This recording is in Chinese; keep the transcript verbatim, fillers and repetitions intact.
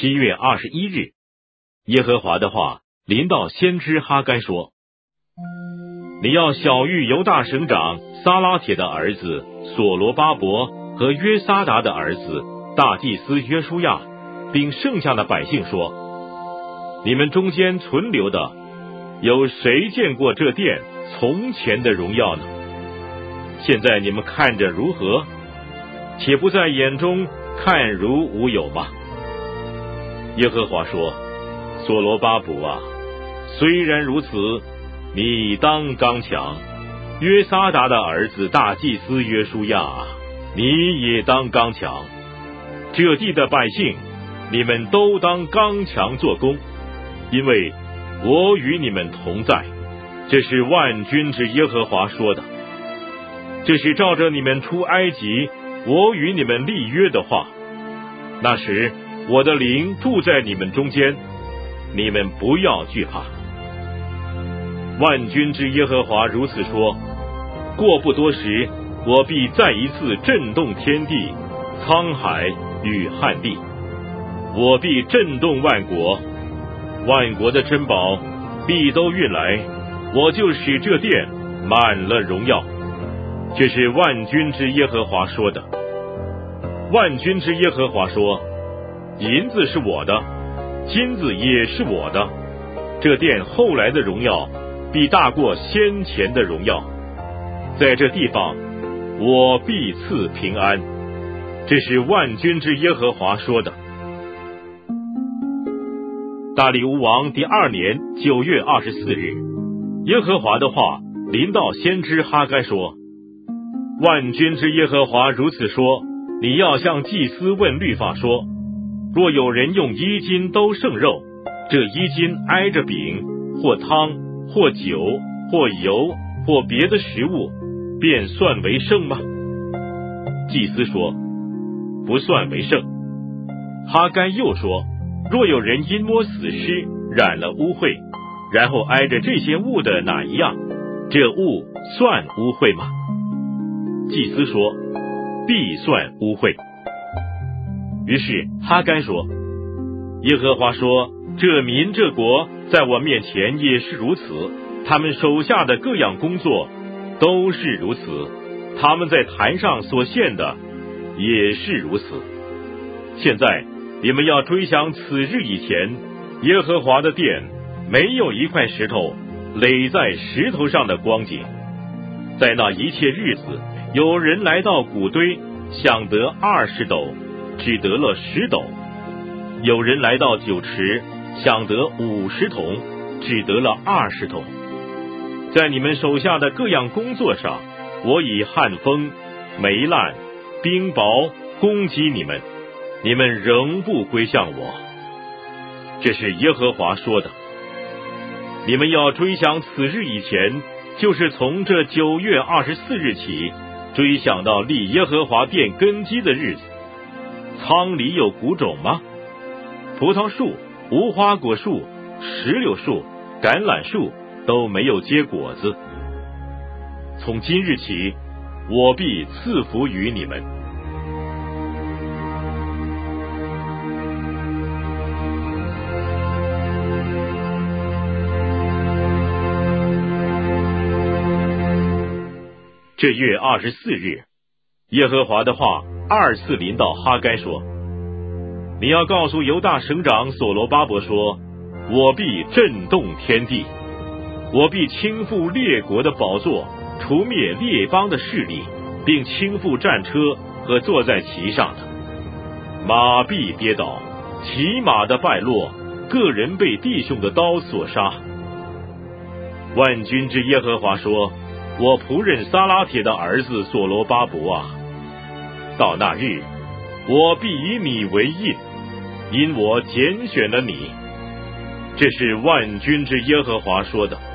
七月二十一日，耶和华的话临到先知哈该说：你要晓谕犹大省长撒拉铁的儿子所罗巴伯和约撒达的儿子大祭司约书亚，并剩下的百姓说：你们中间存留的，有谁见过这殿从前的荣耀呢？现在你们看着如何？且不在眼中看如无有吗？耶和华说：所罗巴伯啊，虽然如此，你当刚强；约撒达的儿子大祭司约书亚啊，你也当刚强。这地的百姓，你们都当刚强做工，因为我与你们同在。这是万军之耶和华说的。这是照着你们出埃及，我与你们立约的话。那时我的灵住在你们中间，你们不要惧怕。万军之耶和华如此说：过不多时，我必再一次震动天地、沧海与旱地，我必震动万国，万国的珍宝必都运来，我就使这殿满了荣耀。这是万军之耶和华说的。万军之耶和华说：银子是我的，金子也是我的，这殿后来的荣耀必大过先前的荣耀。在这地方，我必赐平安。这是万军之耶和华说的。大利乌王第二年九月二十四日，耶和华的话临到先知哈该说：万军之耶和华如此说，你要向祭司问律法说：若有人用衣襟兜剩肉，这衣襟挨着饼或汤或酒或油或别的食物，便算为圣吗？祭司说：不算为圣。哈该又说：若有人因摸死尸染了污秽，然后挨着这些物的哪一样，这物算污秽吗？祭司说：必算污秽。于是哈该说：耶和华说，这民这国在我面前也是如此，他们手下的各样工作都是如此，他们在坛上所献的也是如此。现在你们要追想此日以前，耶和华的殿没有一块石头垒在石头上的光景。在那一切日子，有人来到谷堆，想得二十斗，只得了十斗；有人来到酒池，想得五十桶，只得了二十桶。在你们手下的各样工作上，我以旱风、霉烂、冰雹攻击你们，你们仍不归向我。这是耶和华说的。你们要追想此日以前，就是从这九月二十四日起，追想到立耶和华殿根基的日子。仓里有谷种吗？葡萄树、无花果树、石榴树、橄榄树都没有结果子。从今日起，我必赐福于你们。这月二十四日，耶和华的话二次临到哈该说：你要告诉犹大省长所罗巴伯说，我必震动天地，我必倾覆列国的宝座，除灭列邦的势力，并倾覆战车和坐在其上的。马必跌倒，骑马的败落，个人被弟兄的刀所杀。万军之耶和华说：我仆人撒拉铁的儿子所罗巴伯啊，到那日，我必以你为印，因我拣选了你。这是万军之耶和华说的。